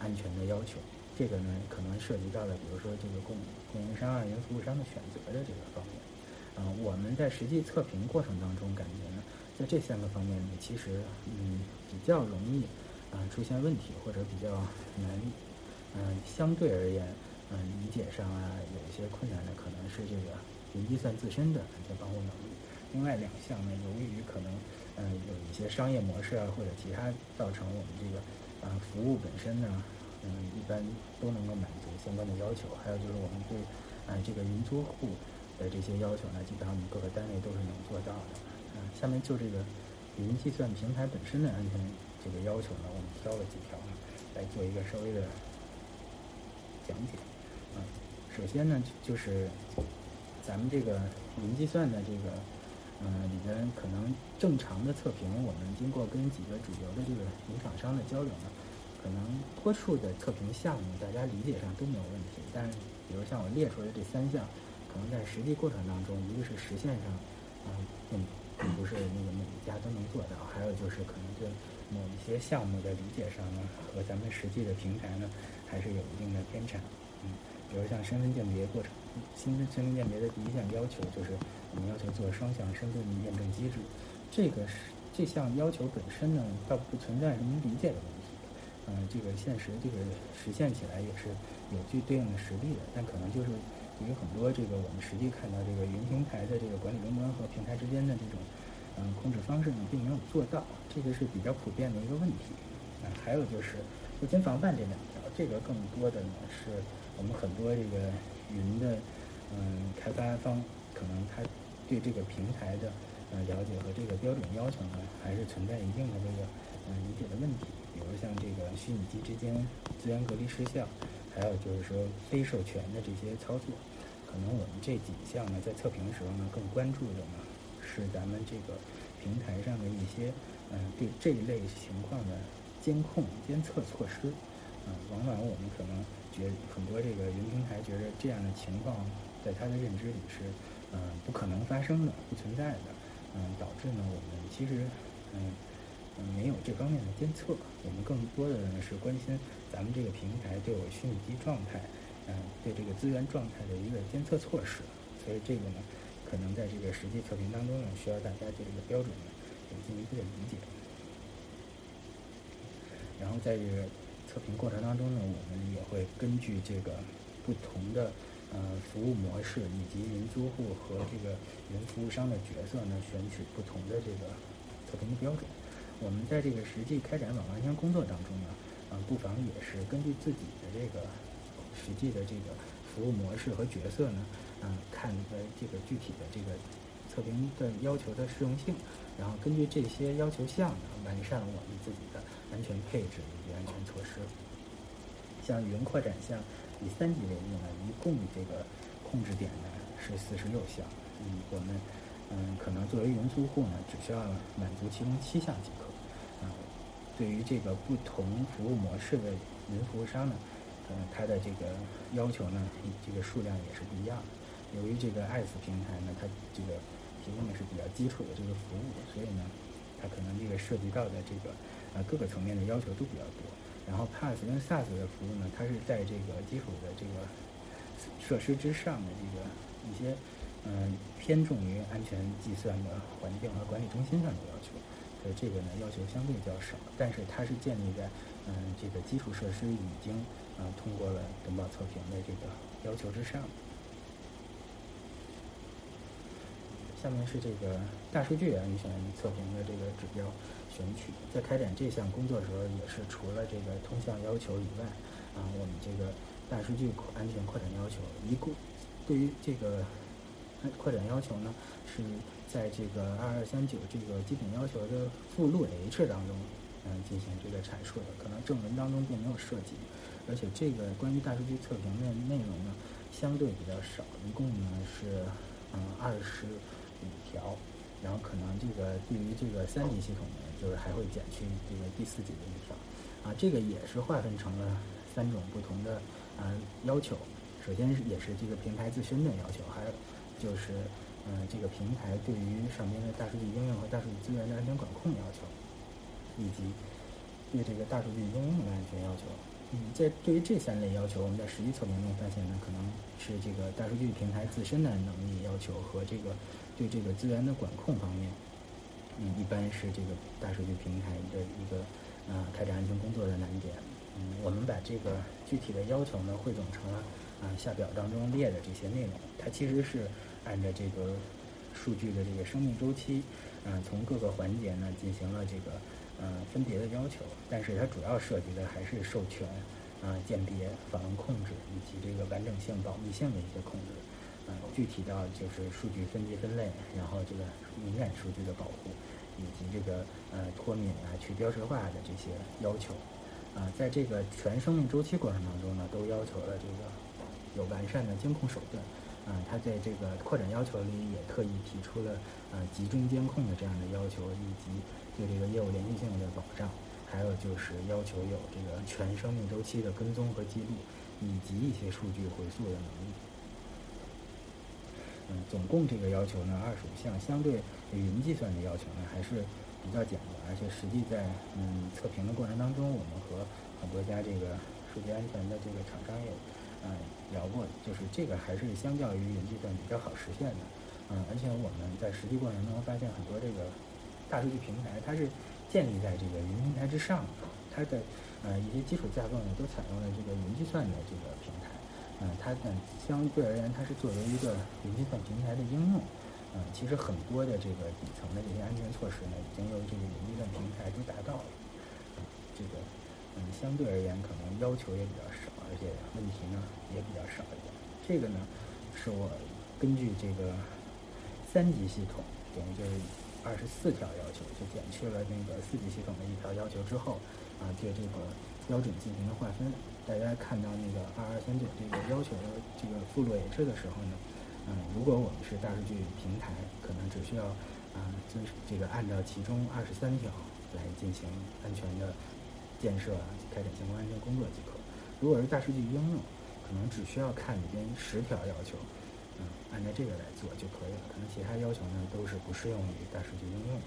安全的要求。这个呢，可能涉及到了，比如说这个供供应商啊、云服务商的选择的这个方面。嗯、呃，我们在实际测评过程当中，感觉呢，在这三个方面呢，其实嗯比较容易啊、呃、出现问题，或者比较难，嗯、呃，相对而言，嗯、呃，理解上啊有一些困难的，可能是这个云计算自身的安全防护能力。另外两项呢，由于可能嗯、呃、有一些商业模式啊或者其他造成我们这个啊、呃、服务本身呢。嗯，一般都能够满足相关的要求。还有就是我们对，啊、呃、这个云租户的这些要求呢，基本上我们各个单位都是能做到的。嗯、呃，下面就这个云计算平台本身的安全这个要求呢，我们挑了几条呢，来做一个稍微的讲解。嗯、呃，首先呢，就是咱们这个云计算的这个，嗯、呃，里边可能正常的测评，我们经过跟几个主流的这个云厂商的交流呢。可能多数的测评项目，大家理解上都没有问题，但是比如像我列出来的这三项，可能在实际过程当中，一个是实现上，啊、呃，并并不是那个每一家都能做到，还有就是可能对某一些项目的理解上呢，和咱们实际的平台呢，还是有一定的偏差。嗯，比如像身份鉴别过程，新身份鉴别的第一项要求就是我们要求做双向身份验证机制，这个是这项要求本身呢，倒不存在什么理解的问题。嗯、呃，这个现实这个实现起来也是有具对应的实力的，但可能就是对于很多这个我们实际看到这个云平台的这个管理终端和平台之间的这种嗯、呃、控制方式呢，并没有做到，这个是比较普遍的一个问题。啊、呃，还有就是入侵防范这两条，这个更多的呢是我们很多这个云的嗯、呃、开发方可能他对这个平台的呃了解和这个标准要求呢，还是存在一定的这个嗯、呃、理解的问题。比如像这个虚拟机之间资源隔离失效，还有就是说非授权的这些操作，可能我们这几项呢，在测评的时候呢，更关注的呢是咱们这个平台上的一些嗯、呃、对这一类情况的监控监测措施。嗯、呃，往往我们可能觉很多这个云平台觉得这样的情况在他的认知里是嗯、呃、不可能发生的，不存在的，嗯、呃，导致呢我们其实嗯。嗯，没有这方面的监测，我们更多的呢是关心咱们这个平台对我虚拟机状态，嗯、呃，对这个资源状态的一个监测措施。所以这个呢，可能在这个实际测评当中呢，需要大家对这个标准呢有进一步的理解。然后在这个测评过程当中呢，我们也会根据这个不同的呃服务模式以及云租户和这个云服务商的角色呢，选取不同的这个测评的标准。我们在这个实际开展网络安全工作当中呢，啊、呃，不妨也是根据自己的这个实际的这个服务模式和角色呢，啊、呃，看的这个具体的这个测评的要求的适用性，然后根据这些要求项呢，完善我们自己的安全配置以及安全措施。像云扩展项以三级为例呢，一共这个控制点呢是四十六项，嗯，我们。嗯，可能作为云租户呢，只需要满足其中七项即可。啊、呃，对于这个不同服务模式的云服务商呢，呃，它的这个要求呢，这个数量也是不一样的。由于这个 I S 平台呢，它这个提供的是比较基础的这个服务，所以呢，它可能这个涉及到的这个呃各个层面的要求都比较多。然后 P A S 跟 SaaS 的服务呢，它是在这个基础的这个设施之上的这个一些。嗯、呃，偏重于安全计算的环境和管理中心上的要求，所以这个呢要求相对较少，但是它是建立在嗯、呃、这个基础设施已经啊、呃、通过了dongbao测评的这个要求之上。下面是这个大数据安全测评的这个指标选取，在开展这项工作的时候，也是除了这个通项要求以外，啊，我们这个大数据安全扩展要求一共对于这个。扩展要求呢，是在这个二二三九这个基本要求的附录 H 当中，嗯、呃，进行这个阐述的，可能正文当中并没有涉及，而且这个关于大数据测评的内容呢，相对比较少，一共呢是嗯二十五条，然后可能这个对于这个三级系统呢，就是还会减去这个第四级的一条，啊，这个也是划分成了三种不同的啊、呃、要求，首先是也是这个平台自身的要求，还有。就是，呃，这个平台对于上边的大数据应用和大数据资源的安全管控要求，以及对这个大数据应用的安全要求。 嗯，在对于这三类要求，我们在实际测评中发现呢，可能是这个大数据平台自身的能力要求和这个对这个资源的管控方面，嗯，一般是这个大数据平台的一个呃开展安全工作的难点。嗯，我们把这个具体的要求呢汇总成了啊、呃、下表当中列的这些内容，它其实是按照这个数据的这个生命周期，啊、呃，从各个环节呢进行了这个呃分别的要求，但是它主要涉及的还是授权、啊、呃、鉴别、访问控制以及这个完整性、保密性的一些控制。呃，具体到就是数据分级分类，然后这个敏感数据的保护，以及这个呃脱敏啊、去标识化的这些要求。啊、呃，在这个全生命周期过程当中呢，都要求了这个有完善的监控手段。啊、呃，它在这个扩展要求里也特意提出了呃集中监控的这样的要求，以及对这个业务连续性的保障，还有就是要求有这个全生命周期的跟踪和记录，以及一些数据回溯的能力。嗯，总共这个要求呢，二十五项，相对云计算的要求呢，还是比较简单，而且实际在嗯测评的过程当中，我们和很多家这个数据安全的这个厂商也嗯聊过，就是这个还是相较于云计算比较好实现的。嗯，而且我们在实际过程中发现很多这个大数据平台，它是建立在这个云平台之上的，它的呃一些基础架构呢，都采用了这个云计算的这个平台。嗯，它呢相对而言，它是作为一个云计算平台的应用。嗯，其实很多的这个底层的这些安全措施呢，已经由这个云计算平台都达到了。嗯，这个嗯相对而言可能要求也比较少，而且问题呢也比较少一点。这个呢是我根据这个三级系统，等于就是二十四条要求，就减去了那个四级系统的一条要求之后，啊，对这个标准进行了划分。大家看到那个二二三九这个要求的这个附录 H 的时候呢，嗯，如果我们是大数据平台，可能只需要啊，遵、呃、这个按照其中二十三条来进行安全的建设啊，开展相关安全工作即可。如果是大数据应用，可能只需要看里边十条要求，嗯，按照这个来做就可以了。可能其他要求呢都是不适用于大数据应用的。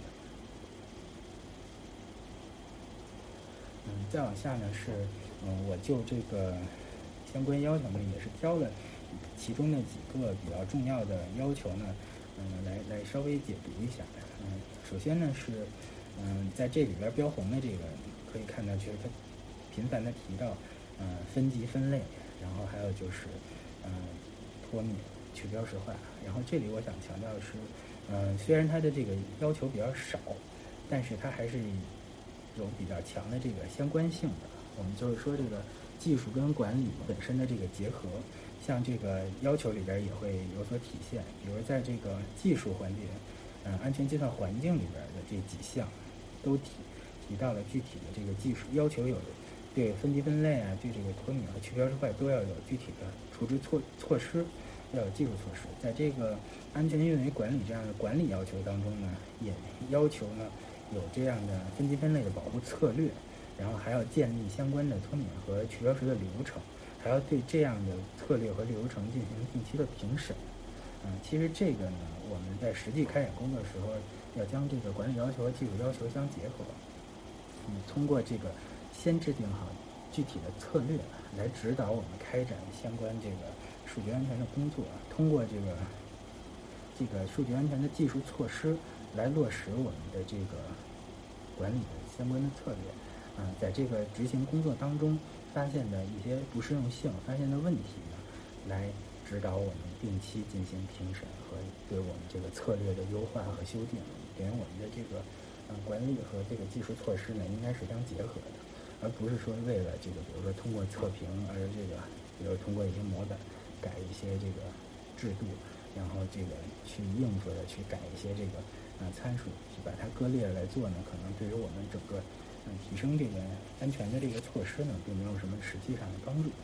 嗯，再往下呢是，嗯，我就这个相关要求呢，也是挑了其中的几个比较重要的要求呢，嗯，来来稍微解读一下。嗯，首先呢是，嗯，在这里边标红的这个可以看到，就是它频繁的提到，嗯，分级分类，然后还有就是，嗯，脱敏、去标识化。然后这里我想强调的是，嗯，虽然它的这个要求比较少，但是它还是有比较强的这个相关性的。我们就是说这个技术跟管理本身的这个结合，像这个要求里边也会有所体现。比如在这个技术环节，嗯、呃，安全计算环境里边的这几项，都提提到了具体的这个技术要求，有对分级分类啊，对这个脱敏和去标识化都要有具体的处置措措施，要有技术措施。在这个安全运维管理这样的管理要求当中呢，也要求呢有这样的分级分类的保护策略，然后还要建立相关的脱敏和去标识的流程，还要对这样的策略和流程进行定期的评审。嗯，其实这个呢，我们在实际开展工作的时候，要将这个管理要求和技术要求相结合。嗯，通过这个先制定好具体的策略，来指导我们开展相关这个数据安全的工作。通过这个这个数据安全的技术措施，来落实我们的这个管理的相关的策略。啊、呃，在这个执行工作当中发现的一些不适用性、发现的问题呢，来指导我们定期进行评审和对我们这个策略的优化和修订。等于我们的这个呃管理和这个技术措施呢，应该是相结合的，而不是说为了这个，比如说通过测评而这个，比如通过一些模板改一些这个制度，然后这个去应付的去改一些这个呃参数，去把它割裂来做呢，可能对于我们整个嗯提升这个安全的这个措施呢，并没有什么实际上的帮助。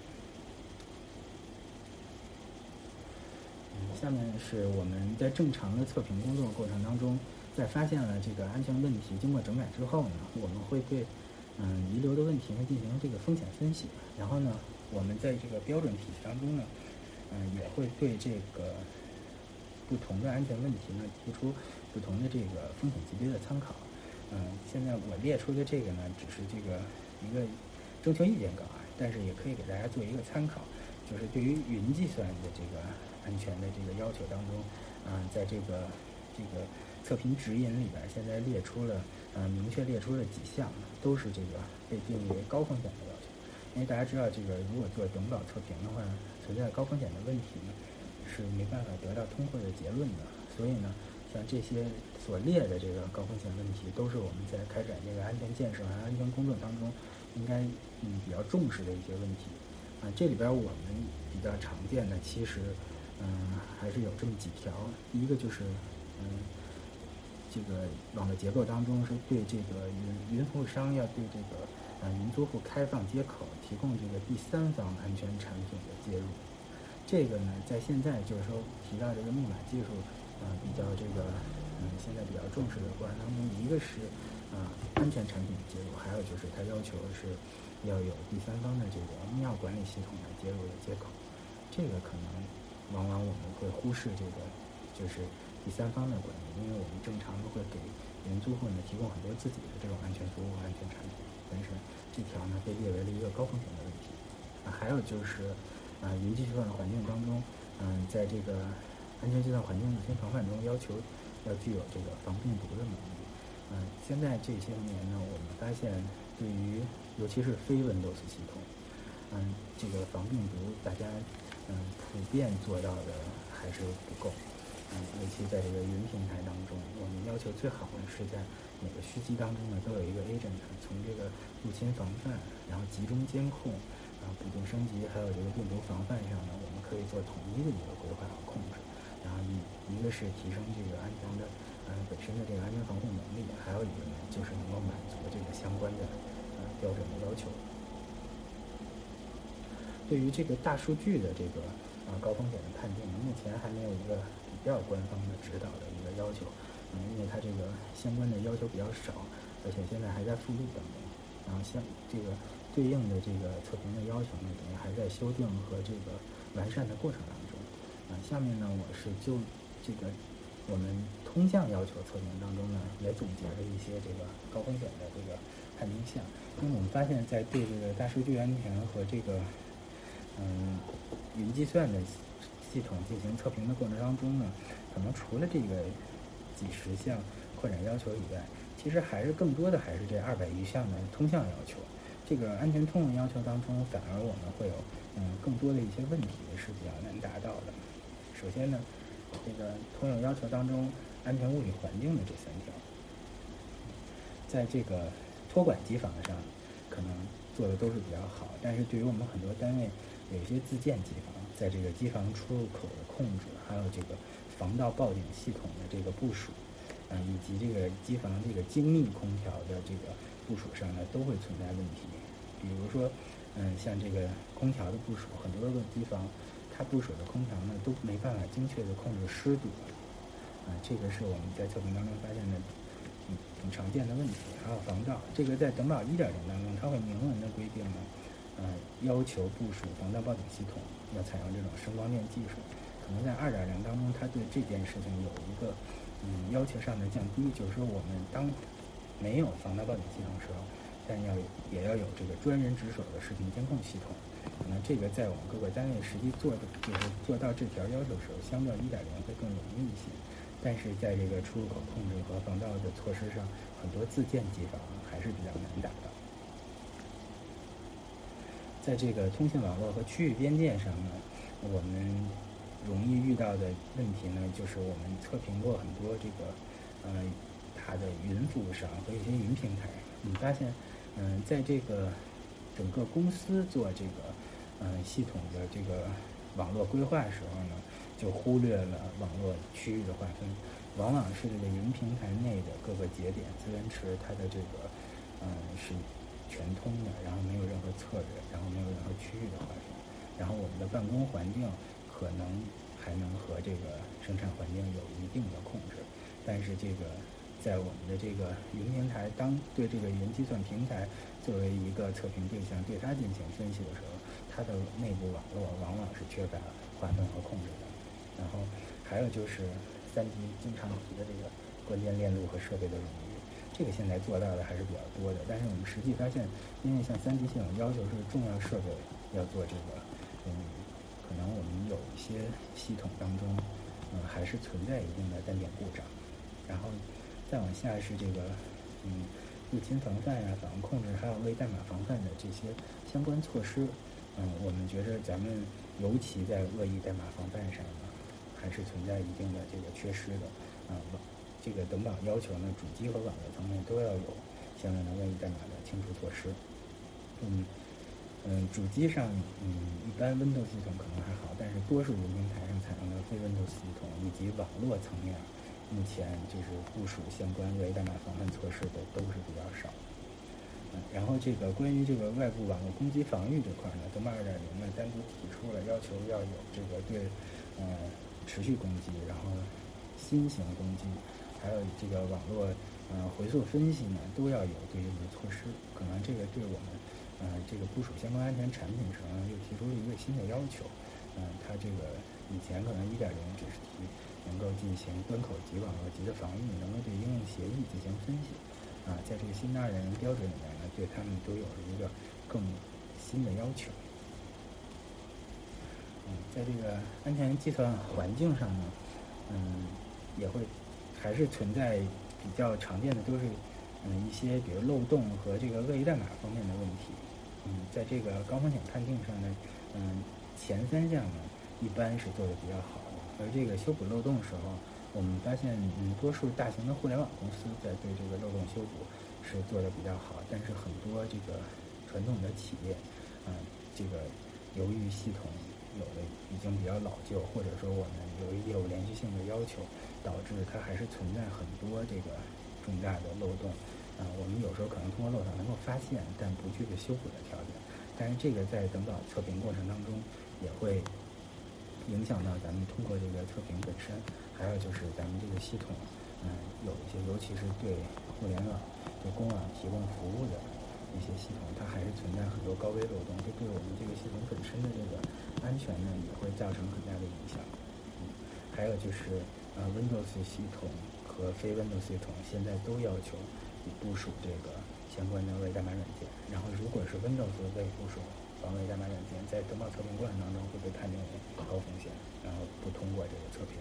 嗯，下面是我们在正常的测评工作过程当中，在发现了这个安全问题，经过整改之后呢，我们会对嗯遗留的问题呢进行这个风险分析，然后呢，我们在这个标准体系当中呢，嗯也会对这个不同的安全问题呢提出不同的这个风险级别的参考。嗯，现在我列出的这个呢，只是这个一个征求意见稿啊， 但是也可以给大家做一个参考，就是对于云计算的这个安全的这个要求当中，啊、呃，在这个这个测评指引里边，现在列出了，呃，明确列出了几项，都是这个被定义为高风险的要求。因为大家知道，这个如果做短保测评的话，存在高风险的问题呢，是没办法得到通过的结论的。所以呢，像这些所列的这个高风险问题，都是我们在开展这个安全建设和安全工作当中应该嗯比较重视的一些问题。啊，这里边我们比较常见的，其实嗯还是有这么几条。第一个就是嗯这个网络结构当中是对这个云云服务商要对这个呃云租户开放接口，提供这个第三方安全产品的接入。这个呢，在现在就是说提到这个密码技术，呃，比较这个，嗯，现在比较重视的过程当中，一个是，啊、呃，安全产品的接入，还有就是它要求是要有第三方的这个密钥管理系统来接入的接口。这个可能往往我们会忽视这个，就是第三方的管理，因为我们正常的会给云租户呢提供很多自己的这种安全服务、安全产品，但是这条呢被列为了一个高风险的问题。啊，还有就是。啊，云计算环境当中，嗯，在这个安全计算环境预先防范中，要求要具有这个防病毒的能力。嗯，现在这些年呢，我们发现对于尤其是非 Windows 系统，嗯，这个防病毒大家嗯普遍做到的还是不够。嗯，尤其在这个云平台当中，我们要求最好的是在每个虚机当中呢都有一个 agent， 从这个入侵防范，然后集中监控。啊，补丁升级，还有这个病毒防范上呢，我们可以做统一的一个规划和控制。然后一一个是提升这个安全的，呃本身的这个安全防护能力，还有一个呢就是能够满足这个相关的呃标准的要求。对于这个大数据的这个啊、呃、高风险的判定，目前还没有一个比较官方的指导的一个要求，嗯，因为它这个相关的要求比较少，而且现在还在附录当中。然后像这个对应的这个测评的要求呢，等于还在修订和这个完善的过程当中。啊，下面呢，我是就这个我们通项要求测评当中呢，也总结了一些这个高风险的这个判定项。因为我们发现，在对这个大数据安全和这个嗯云计算的系统进行测评的过程当中呢，可能除了这个几十项扩展要求以外，其实还是更多的还是这二百余项的通项要求。这个安全通用要求当中，反而我们会有嗯更多的一些问题是比较难达到的。首先呢，这个通用要求当中，安全物理环境的这三条，在这个托管机房上可能做的都是比较好，但是对于我们很多单位有一些自建机房，在这个机房出入口的控制，还有这个防盗报警系统的这个部署，啊、呃，以及这个机房这个精密空调的这个部署上呢，都会存在问题。比如说，嗯，像这个空调的部署，很多个机房它部署的空调呢都没办法精确的控制湿度，啊、呃，这个是我们在测评当中发现的挺挺常见的问题。还有防盗，这个在等保一点零当中，它会明文的规定呢，呃，要求部署防盗报警系统要采用这种声光电技术。可能在二点零当中，它对这件事情有一个嗯要求上的降低，就是说我们当没有防盗报警系统时候，但要也要有这个专人值守的视频监控系统。可能这个在我们各个单位实际做的就是做到这条要求的时候，相对一点零会更容易一些。但是在这个出入口控制和防盗的措施上，很多自建机房还是比较难达到。在这个通信网络和区域边界上呢，我们容易遇到的问题呢，就是我们测评过很多这个呃它的云服务商和一些云平台，你发现嗯、呃、在这个整个公司做这个嗯、呃、系统的这个网络规划时候呢，就忽略了网络区域的划分，往往是这个云平台内的各个节点资源池，它的这个嗯、呃、是全通的，然后没有任何策略，然后没有任何区域的划分，然后我们的办公环境可能还能和这个生产环境有一定的控制，但是这个在我们的这个云平台，当对这个云计算平台作为一个测评对象，对它进行分析的时候，它的内部网络往往是缺乏划分和控制的。然后还有就是三级经常提的这个关键链路和设备的冗余， 这个现在做到的还是比较多的。但是我们实际发现，因为像三级系统要求是重要设备要做这个，嗯，可能我们有一些系统当中，嗯，还是存在一定的单点故障。然后再往下是这个，嗯，入侵防范呀、访问控制，还有为代码防范的这些相关措施。嗯，我们觉着咱们尤其在恶意代码防范上呢，还是存在一定的这个缺失的。啊、嗯，这个等保要求呢，主机和网络层面都要有相应的恶意代码的清除措施。嗯嗯，主机上，嗯，一般 Windows 系统可能还好，但是多数云平台上采用的非 Windows 系统以及网络层面，目前就是部署相关恶意代码防范措施的都是比较少。嗯，然后这个关于这个外部网络攻击防御这块呢，等保 二点零 呢单独提出了要求要有这个对，呃，持续攻击，然后新型攻击，还有这个网络呃回溯分析呢，都要有对应的措施。可能这个对我们呃这个部署相关安全产品时呢，又提出了一个新的要求。嗯、呃，它这个以前可能一点零只是提能够进行端口级、网络级的防御，能够对应用协议进行分析。啊，在这个新的二点零标准里面呢，对他们都有了一个更新的要求。嗯，在这个安全计算环境上呢，嗯，也会还是存在比较常见的，都是嗯一些比如漏洞和这个恶意代码方面的问题。嗯，在这个高风险判定上呢，嗯，前三项呢一般是做的比较好的，而这个修补漏洞时候，我们发现嗯多数大型的互联网公司在对这个漏洞修补是做的比较好，但是很多这个传统的企业，嗯，这个由于系统有的已经比较老旧，或者说我们由于业务连续性的要求，导致它还是存在很多这个重大的漏洞。啊、呃，我们有时候可能通过漏洞能够发现，但不具备修补的条件。但是这个在等保测评过程当中也会影响到咱们通过这个测评本身。还有就是咱们这个系统，嗯，有一些尤其是对互联网、对公网提供服务的一些系统，它还是存在很多高危漏洞，这对我们这个系统本身的这个安全呢，也会造成很大的影响。嗯，还有就是呃 Windows 系统和非 Windows 系统现在都要求你部署这个相关的恶意代码软件，然后如果是 Windows 未部署防伪代码软件，在等保测评过程当中会被判定为高风险，然后不通过这个测评。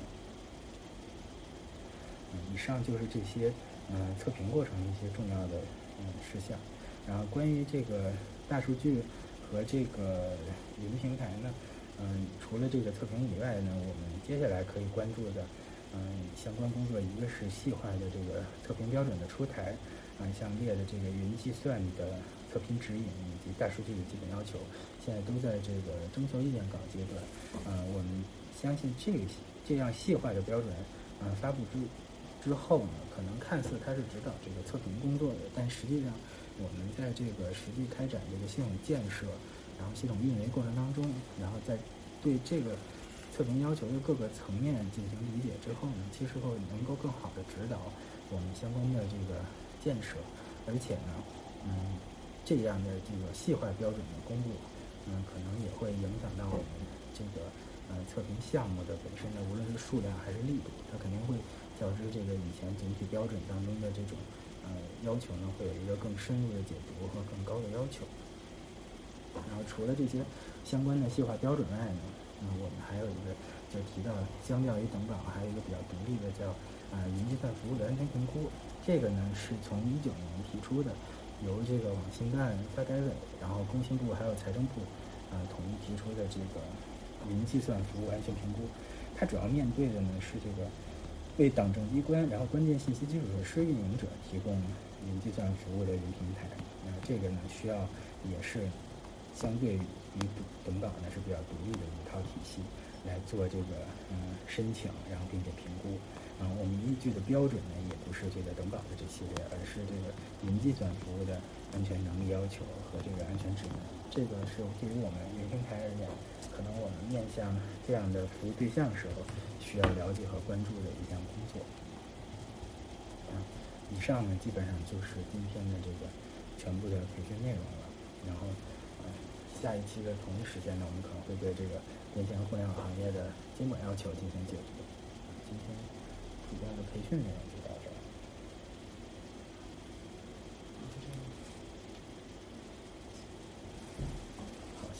嗯，以上就是这些嗯、呃、测评过程的一些重要的嗯事项。然后关于这个大数据和这个云平台呢，嗯，除了这个测评以外呢，我们接下来可以关注的嗯相关工作，一个是细化的这个测评标准的出台，啊，像列的这个云计算的测评指引以及大数据的基本要求，现在都在这个征求意见稿阶段。啊，我们相信这个这样细化的标准，啊，发布之之后呢，可能看似它是指导这个测评工作的，但实际上我们在这个实际开展这个系统建设，然后系统运维过程当中，然后在对这个测评要求的各个层面进行理解之后呢，其实会能够更好的指导我们相关的这个建设。而且呢，嗯，这样的这个细化标准的公布，嗯，可能也会影响到我们这个呃测评项目的本身的，无论是数量还是力度，它肯定会较之这个以前总体标准当中的这种呃要求呢，会有一个更深入的解读和更高的要求。然后除了这些相关的细化标准外呢，嗯，我们还有一个就提到，相较于等保，还有一个比较独立的叫啊、呃、云计算服务的安全评估。这个呢是从一九年提出的，由这个网信办、发改委，然后工信部还有财政部啊、呃、统一提出的这个云计算服务安全评估。它主要面对的呢是这个为党政机关，然后关键信息基础设施运营者提供云计算服务的云平台。那、呃、这个呢需要也是相对于等保呢是比较独立的一套体系来做这个嗯申请，然后并且评估。嗯，我们依据的标准呢也不是这个等保的这系列，而是这个云计算服务的安全能力要求和这个安全指南。这个是对于我们云平台而言，可能我们面向这样的服务对象时候需要了解和关注的一项工作。嗯，以上呢基本上就是今天的这个全部的培训内容了。然后，嗯，下一期的同一时间呢，我们可能会对这个面向互联网行业的监管要求进行解读。今天主要的培训内容就到这儿。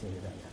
谢谢大家。